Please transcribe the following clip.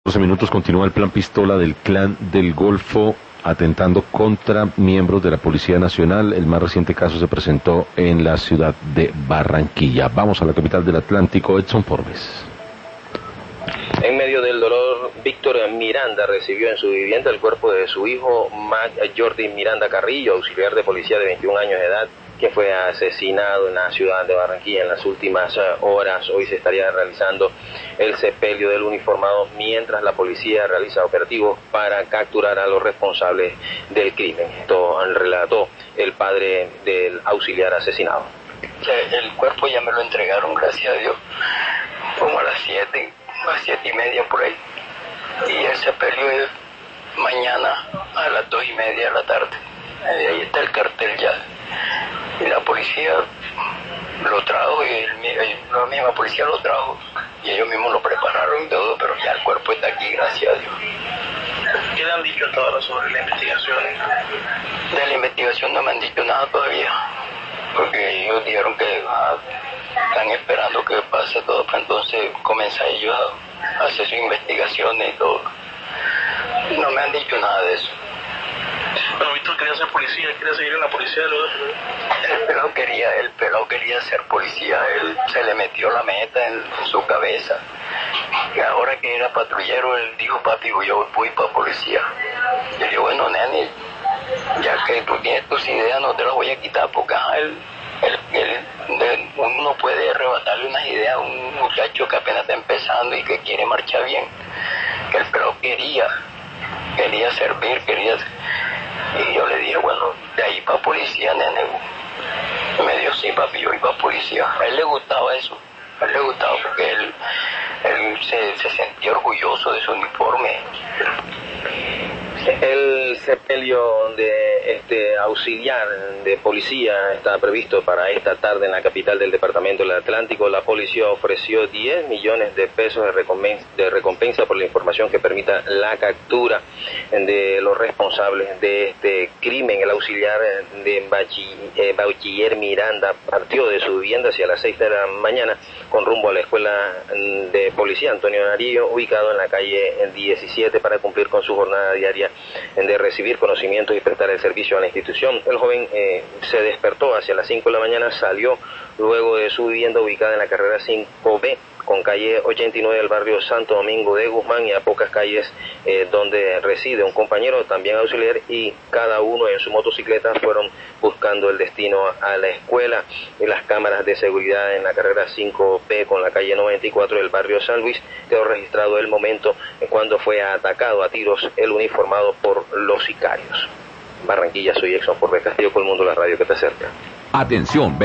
12 minutos continúa el plan pistola del Clan del Golfo atentando contra miembros de la Policía Nacional. El más reciente caso se presentó en la ciudad de Barranquilla. Vamos a la capital del Atlántico, Edson Forbes. En medio del dolor, Víctor Miranda recibió en su vivienda el cuerpo de su hijo, Mac Jordi Miranda Carrillo, auxiliar de policía de 21 años de edad, que fue asesinado en la ciudad de Barranquilla en las últimas horas. Hoy se estaría realizando el sepelio del uniformado mientras la policía realiza operativos para capturar a los responsables del crimen. Esto relató el padre del auxiliar asesinado. El cuerpo ya me lo entregaron, gracias a Dios, como a las 7:30 por ahí. Y el sepelio es mañana a las 2:30 de la tarde. Ahí está el cartel ya. Y la policía lo trajo, y la misma policía lo trajo, y ellos mismos lo prepararon y todo, pero ya el cuerpo está aquí, gracias a Dios. ¿Qué le han dicho hasta ahora sobre la investigación? De la investigación no me han dicho nada todavía, porque ellos dijeron que están esperando que pase todo, para entonces comienzan ellos a hacer sus investigaciones y todo. No me han dicho nada de eso. Bueno, Víctor quería ser policía, quería seguir en la policía de los... El pelado quería ser policía, él se le metió la meta en su cabeza. Y ahora que era patrullero, él dijo, papi, yo voy para policía. Yo le digo, bueno, nene, ya que tú tienes tus ideas, no te las voy a quitar, porque uno puede arrebatarle unas ideas a un muchacho que apenas está empezando y que quiere marchar bien. Que el pelado quería servir, y yo le dije, bueno, de ahí para policía, nene. Me dijo, sí, papi, yo iba para policía. A él le gustaba eso, porque él se sentía orgulloso de su uniforme. El sepelio de este auxiliar de policía está previsto para esta tarde en la capital del departamento del Atlántico. La policía ofreció 10 millones de pesos de recompensa por la información que permita la captura de los responsables de este crimen. El auxiliar de Bachiller Miranda partió de su vivienda hacia las 6 de la mañana con rumbo a la escuela de policía Antonio Nariño, ubicado en la calle 17, para cumplir con su jornada diaria de recibir conocimientos y prestar el servicio a la institución. El joven se despertó hacia las 5 de la mañana, salió luego de su vivienda ubicada en la carrera 5B con calle 89 del barrio Santo Domingo de Guzmán, y a pocas calles donde reside un compañero también auxiliar, y cada uno en su motocicleta fueron buscando el destino a la escuela. En las cámaras de seguridad en la carrera 5B con la calle 94 del barrio San Luis quedó registrado el momento cuando fue atacado a tiros el uniformado por los sicarios. Barranquilla, soy Edson Forbes Castillo, con el mundo, la radio que te acerca. Atención.